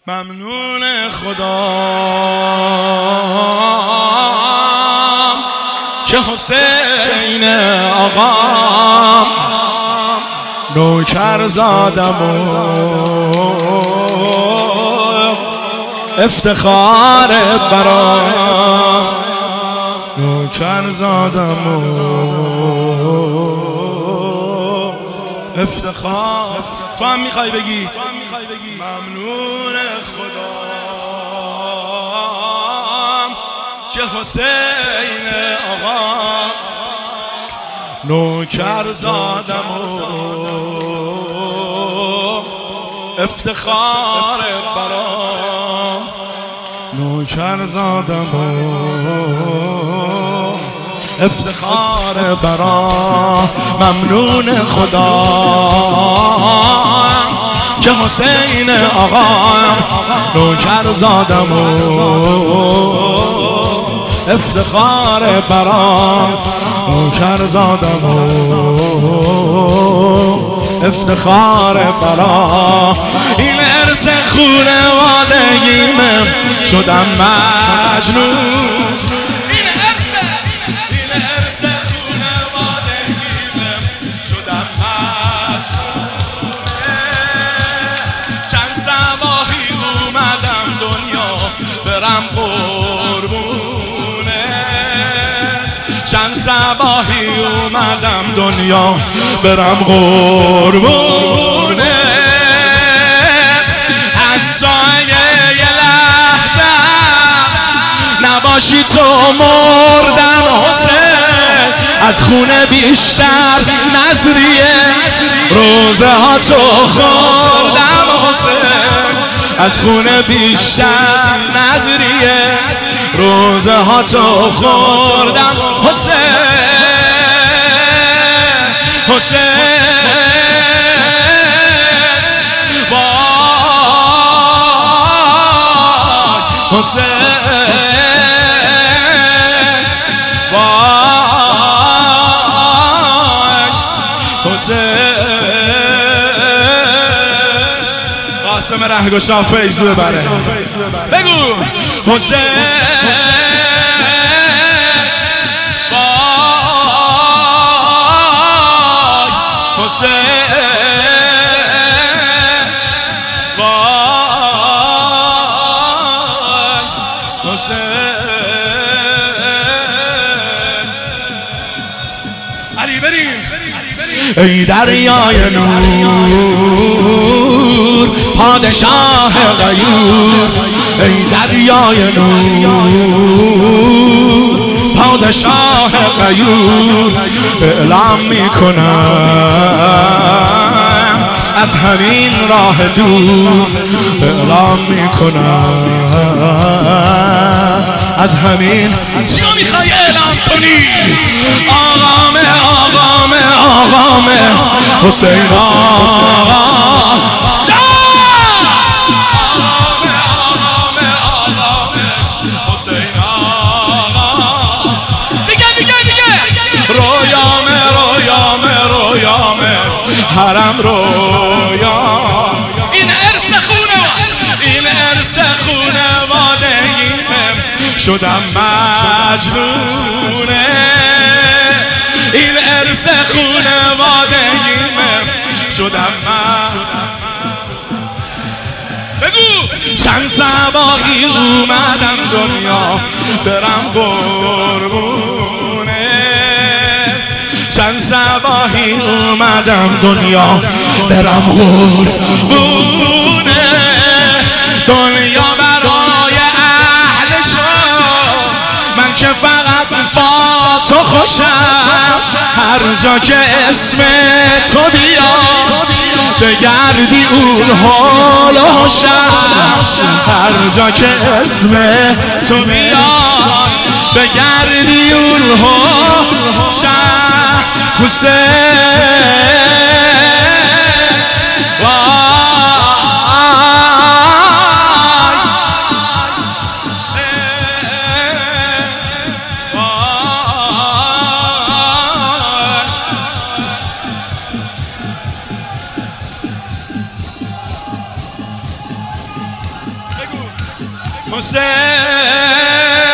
ممنون خدا که حسین آقا نوکر زادم و افتخار برام نوکر زادم و افتخار. تو هم میخوای بگی ممنون خدا که حسین آقا نوکر زادم و افتخار برام نوکر زادم و افتخار برام. ممنون خدا که حسین آقا نوکر زادم و افتخار برام نوکر زادم و افتخار برام. این ارث خونوادگیمه شدم مجنون. این ارث خونوادگیمه شدم مجنون. چند صباحی اومدم دنیا برم قربونه. چند صباحی اومدم دنیا برم قربونه. حتی یه لحظه نباشی تو مردم حسین. از خونه بیشتر نظریه روزه ها تو خوردم حسین. از خونه بیشتر نظریه روزه ها تو خوردم حسین. قاسم رهگشا فیض ببره. بگو حسین علی بریم. ای دریای نور پادشاه غیور. ای دریای نور پادشاه غیور. اعلام میکنم از همین راه دور. اعلام میکنم از همین. چیو میخوای اعلام کنی؟ آقامه حسین آقا حسین آقا. دیگه رویامه حرم رویام. این ارث خونوادگیمه شدم مجنونه. این ارث خونوادگیمه شدم بگو. چند صباحی اومدم دنیا برم قربونه. چند صباحی اومدم دنیا برم قربونه. دنیا برای اهل شد من که فقط با تو خوشم. هر جا که اسم تو بیاد بگردی اون حال و حشم. هر جا که اسم تو بیاد بگردی اون حال و حشم. حسین حسین